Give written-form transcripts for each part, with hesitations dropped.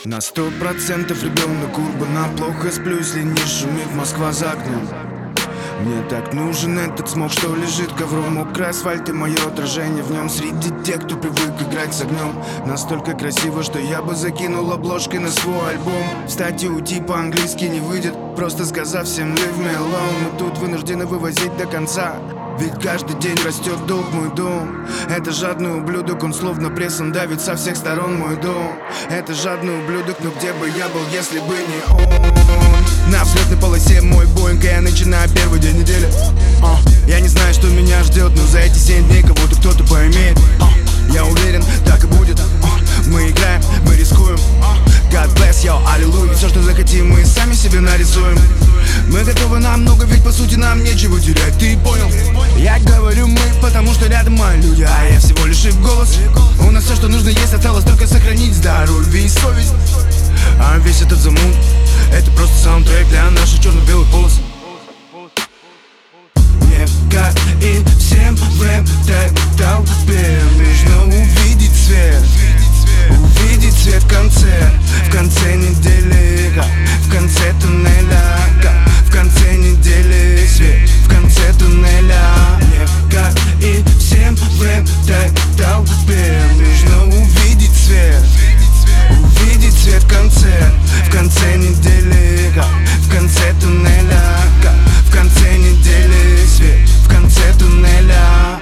На 100% ребенок урбана. Плохо сплю, если не шумит Москва за окном. Мне так нужен этот смог, что лежит ковром. Мокрый асфальт и мое отражение в нем. Среди тех, кто привык играть с огнем. Настолько красиво, что я бы закинул обложкой на свой альбом. Встать и уйти по-английски не выйдет, просто сказав всем leave me alone. Мы тут вынуждены вывозить до конца, ведь каждый день растет долг. Мой дом — это жадный ублюдок, он словно прессом давит со всех сторон. Мой дом — это жадный ублюдок, но где бы я был, если бы не он? На взлетной полосе мой Боинг, и я начинаю первый день недели. Я не знаю, что меня ждет, но за эти 7 дней кого-то кто-то поимеет. Я уверен, так и будет. Мы играем, мы рискуем. God bless, yo, аллилуйя. Все, что захотим, мы сами себе нарисуем. Мы готовы на много, ведь по сути нам нечего терять. Ты понял? Я говорю мы, потому что рядом мои люди, а я всего лишь их голос. У нас все, что нужно есть, осталось только сохранить здоровье и совесть. А весь этот замут — это просто саундтрек для наших черно-белых полос. Мне, как и всем в этой толпе, нужно увидеть свет. Увидеть свет в конце недели, в конце туннеля, в конце недели свет, в конце туннеля. Мне, как и всем в этой толпе, нужно увидеть свет. Увидеть свет в конце недели, в конце туннеля, в конце недели свет, в конце туннеля.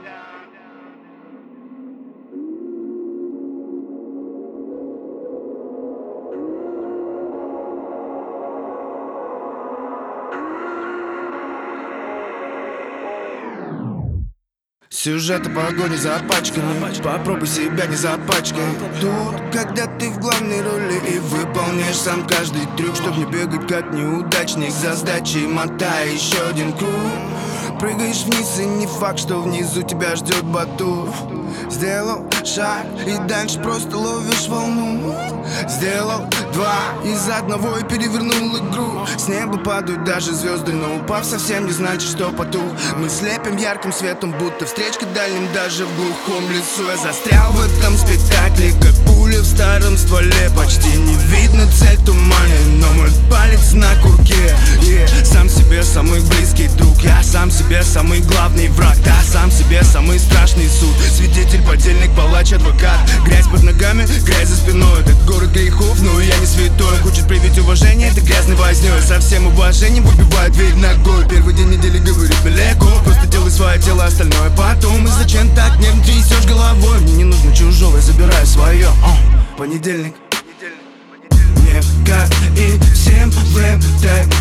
Сюжет о погоне за пачками, попробуй себя не запачкай. Тут, когда ты в главной роли и выполняешь сам каждый трюк, чтоб не бегать как неудачник за сдачей, мотай еще один круг. Прыгаешь вниз, и не факт, что внизу тебя ждет батут. Сделал шаг, и дальше просто ловишь волну. Сделал 2 из одного и перевернул игру. С неба падают даже звезды, но упав совсем не значит, что потух. Мы слепим ярким светом, будто встречка дальним даже в глухом лесу. Я застрял в этом спектакле, как пуля в старом стволе. Почти не видно цель в тумане, но мой палец на курке. Сам себе самый близкий друг, я сам себе самый главный враг. Да, сам себе самый страшный суд. Свидетель, подельник, палач, адвокат. Грязь под ногами, грязь за спиной. Это город грехов, но я не святой. Хочет проявить уважение, это грязный вознёй. Со всем уважением выбивает дверь ногой. Первый день недели говорит далеко, просто делай свое дело, остальное потом. И зачем так нервно трясешь головой? Мне не нужно чужого, я забираю свое. Понедельник. Мне, как и всем в этой